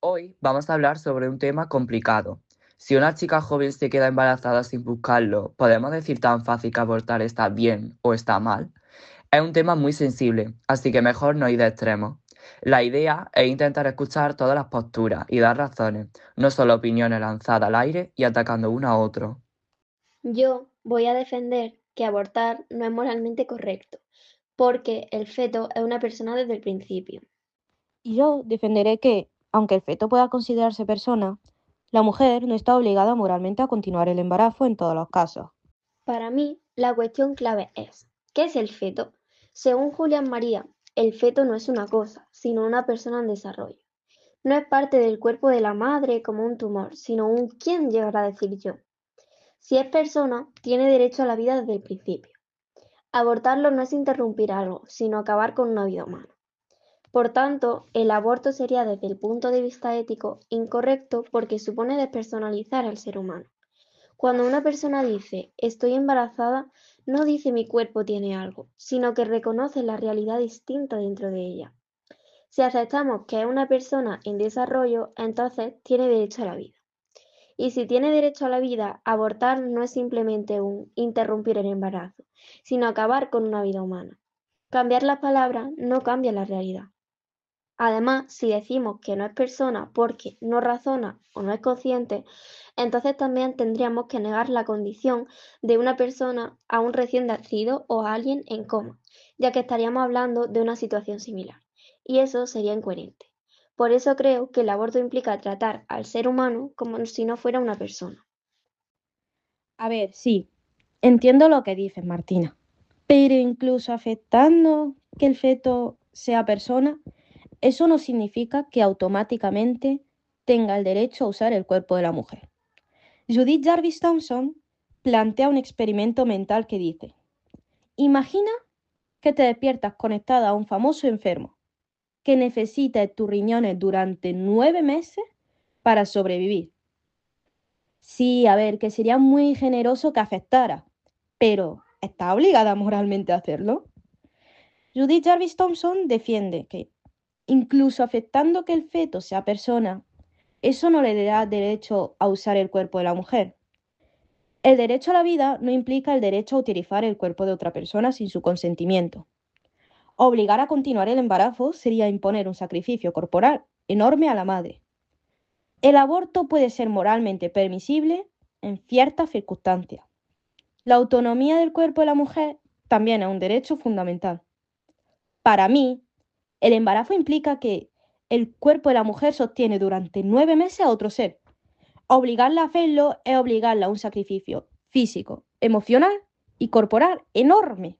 Hoy vamos a hablar sobre un tema complicado. Si una chica joven se queda embarazada sin buscarlo, ¿podemos decir tan fácil que abortar está bien o está mal? Es un tema muy sensible, así que mejor no ir de extremos. La idea es intentar escuchar todas las posturas y dar razones, no solo opiniones lanzadas al aire y atacando uno a otro. Yo voy a defender que abortar no es moralmente correcto, porque el feto es una persona desde el principio. Y yo defenderé que, aunque el feto pueda considerarse persona, la mujer no está obligada moralmente a continuar el embarazo en todos los casos. Para mí, la cuestión clave es, ¿qué es el feto? Según Julián María, el feto no es una cosa, sino una persona en desarrollo. No es parte del cuerpo de la madre como un tumor, sino un quién llegará a decir yo. Si es persona, tiene derecho a la vida desde el principio. Abortarlo no es interrumpir algo, sino acabar con una vida humana. Por tanto, el aborto sería desde el punto de vista ético incorrecto porque supone despersonalizar al ser humano. Cuando una persona dice estoy embarazada, no dice mi cuerpo tiene algo, sino que reconoce la realidad distinta dentro de ella. Si aceptamos que es una persona en desarrollo, entonces tiene derecho a la vida. Y si tiene derecho a la vida, abortar no es simplemente un interrumpir el embarazo, sino acabar con una vida humana. Cambiar las palabras no cambia la realidad. Además, si decimos que no es persona porque no razona o no es consciente, entonces también tendríamos que negar la condición de una persona a un recién nacido o a alguien en coma, ya que estaríamos hablando de una situación similar. Y eso sería incoherente. Por eso creo que el aborto implica tratar al ser humano como si no fuera una persona. A ver, sí, entiendo lo que dices, Martina, pero incluso afectando que el feto sea persona, eso no significa que automáticamente tenga el derecho a usar el cuerpo de la mujer. Judith Jarvis Thompson plantea un experimento mental que dice, imagina que te despiertas conectada a un famoso enfermo que necesita tus riñones durante 9 meses para sobrevivir. Sí, a ver, que sería muy generoso que aceptara, pero ¿está obligada moralmente a hacerlo? Judith Jarvis Thompson defiende que, incluso aceptando que el feto sea persona, eso no le da derecho a usar el cuerpo de la mujer. El derecho a la vida no implica el derecho a utilizar el cuerpo de otra persona sin su consentimiento. Obligar a continuar el embarazo sería imponer un sacrificio corporal enorme a la madre. El aborto puede ser moralmente permisible en ciertas circunstancias. La autonomía del cuerpo de la mujer también es un derecho fundamental. Para mí, el embarazo implica que el cuerpo de la mujer sostiene durante 9 meses a otro ser. Obligarla a hacerlo es obligarla a un sacrificio físico, emocional y corporal enorme.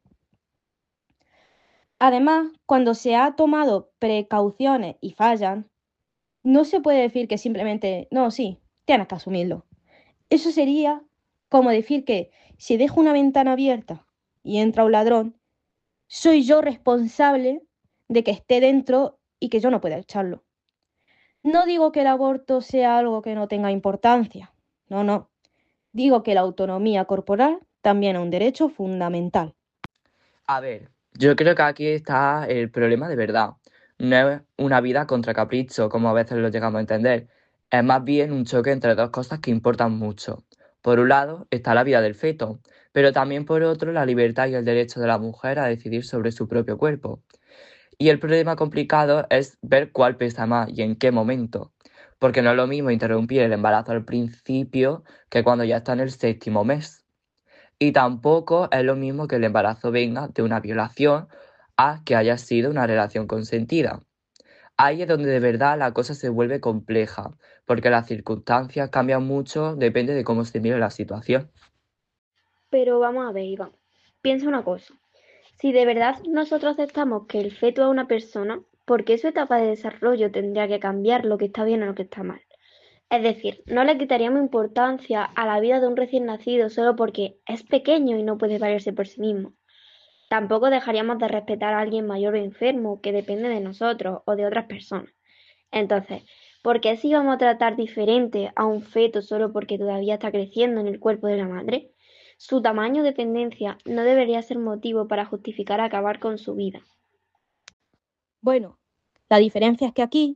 Además, cuando se ha tomado precauciones y fallan, no se puede decir que simplemente, no, sí, tienes que asumirlo. Eso sería como decir que si dejo una ventana abierta y entra un ladrón, soy yo responsable de que esté dentro y que yo no pueda echarlo. No digo que el aborto sea algo que no tenga importancia. No, no. Digo que la autonomía corporal también es un derecho fundamental. A ver, yo creo que aquí está el problema de verdad. No es una vida contra capricho, como a veces lo llegamos a entender. Es más bien un choque entre dos cosas que importan mucho. Por un lado está la vida del feto, pero también por otro la libertad y el derecho de la mujer a decidir sobre su propio cuerpo. Y el problema complicado es ver cuál pesa más y en qué momento. Porque no es lo mismo interrumpir el embarazo al principio que cuando ya está en el séptimo mes. Y tampoco es lo mismo que el embarazo venga de una violación a que haya sido una relación consentida. Ahí es donde de verdad la cosa se vuelve compleja, porque las circunstancias cambian mucho, depende de cómo se mire la situación. Pero vamos a ver, Iván, piensa una cosa. Si de verdad nosotros aceptamos que el feto es una persona, ¿por qué su etapa de desarrollo tendría que cambiar lo que está bien o lo que está mal? Es decir, no le quitaríamos importancia a la vida de un recién nacido solo porque es pequeño y no puede valerse por sí mismo. Tampoco dejaríamos de respetar a alguien mayor o enfermo que depende de nosotros o de otras personas. Entonces, ¿por qué si vamos a tratar diferente a un feto solo porque todavía está creciendo en el cuerpo de la madre? Su tamaño o dependencia no debería ser motivo para justificar acabar con su vida. Bueno, la diferencia es que aquí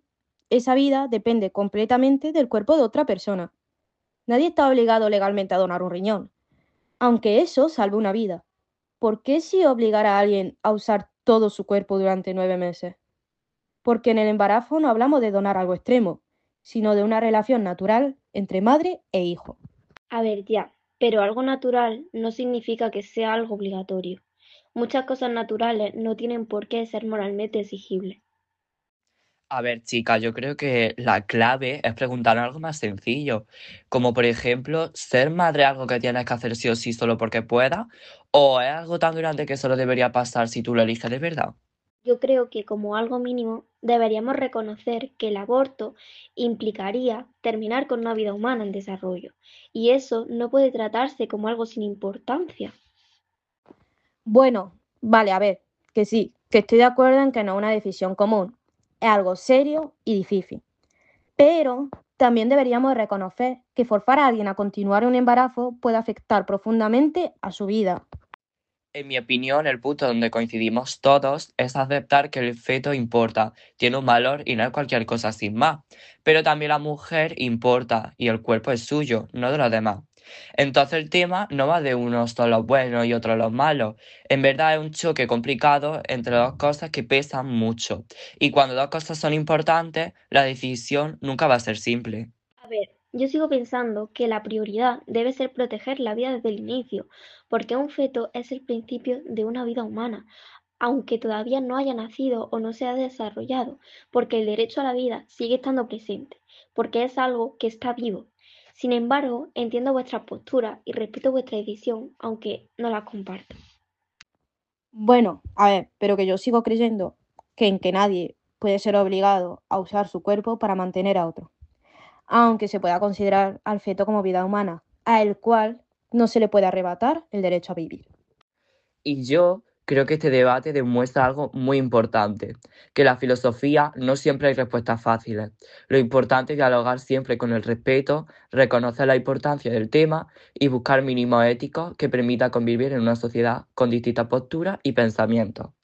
esa vida depende completamente del cuerpo de otra persona. Nadie está obligado legalmente a donar un riñón, aunque eso salve una vida. ¿Por qué si obligar a alguien a usar todo su cuerpo durante 9 meses? Porque en el embarazo no hablamos de donar algo extremo, sino de una relación natural entre madre e hijo. A ver, ya, pero algo natural no significa que sea algo obligatorio. Muchas cosas naturales no tienen por qué ser moralmente exigibles. A ver, chica, yo creo que la clave es preguntar algo más sencillo, como por ejemplo, ¿ser madre es algo que tienes que hacer sí o sí solo porque puedas? ¿O es algo tan grande que solo debería pasar si tú lo eliges de verdad? Yo creo que como algo mínimo deberíamos reconocer que el aborto implicaría terminar con una vida humana en desarrollo, y eso no puede tratarse como algo sin importancia. Bueno, vale, a ver, que sí, que estoy de acuerdo en que no es una decisión común, es algo serio y difícil. Pero también deberíamos reconocer que forzar a alguien a continuar un embarazo puede afectar profundamente a su vida. En mi opinión, el punto donde coincidimos todos es aceptar que el feto importa, tiene un valor y no es cualquier cosa sin más. Pero también la mujer importa y el cuerpo es suyo, no de los demás. Entonces el tema no va de unos son los buenos y otros los malos. En verdad es un choque complicado entre dos cosas que pesan mucho. Y cuando dos cosas son importantes, la decisión nunca va a ser simple. A ver, yo sigo pensando que la prioridad debe ser proteger la vida desde el inicio, porque un feto es el principio de una vida humana, aunque todavía no haya nacido o no se haya desarrollado, porque el derecho a la vida sigue estando presente, porque es algo que está vivo. Sin embargo, entiendo vuestra postura y respeto vuestra decisión, aunque no la comparto. Bueno, a ver, pero que yo sigo creyendo que nadie puede ser obligado a usar su cuerpo para mantener a otro, aunque se pueda considerar al feto como vida humana, a el cual no se le puede arrebatar el derecho a vivir. Y yo creo que este debate demuestra algo muy importante, que la filosofía no siempre hay respuestas fáciles. Lo importante es dialogar siempre con el respeto, reconocer la importancia del tema y buscar mínimos éticos que permitan convivir en una sociedad con distintas posturas y pensamientos.